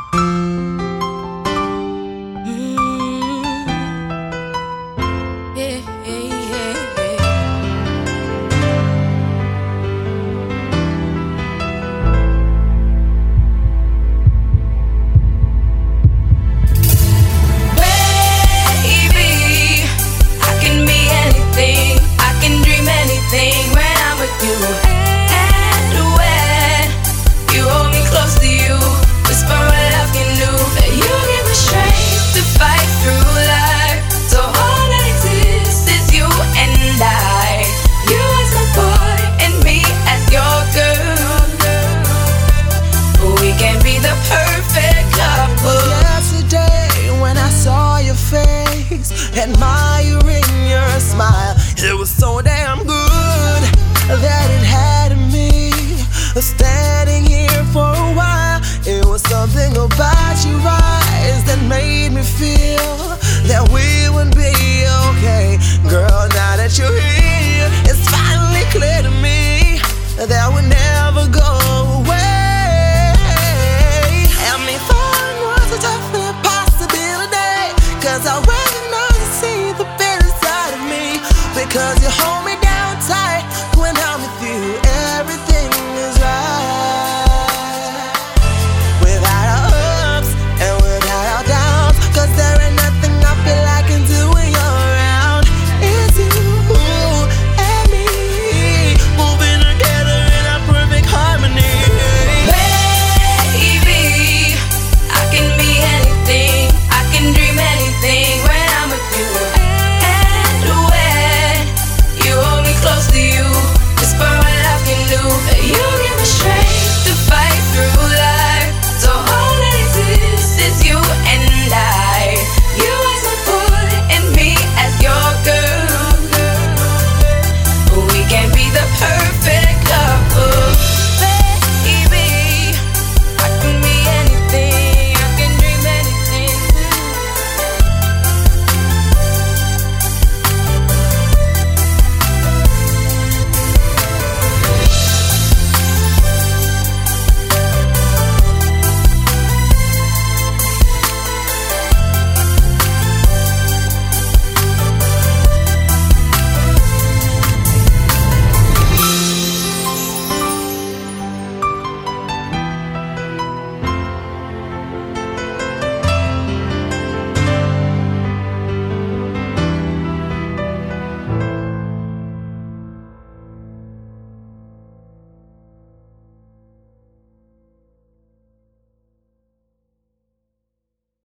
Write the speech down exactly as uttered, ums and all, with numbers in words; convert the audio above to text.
Admiring your smile, it was so damn good that it had me standing here for a while. It was something about your eyes that made me feel that we would be okay. Girl, now that you're here, it's finally clear to me that we're never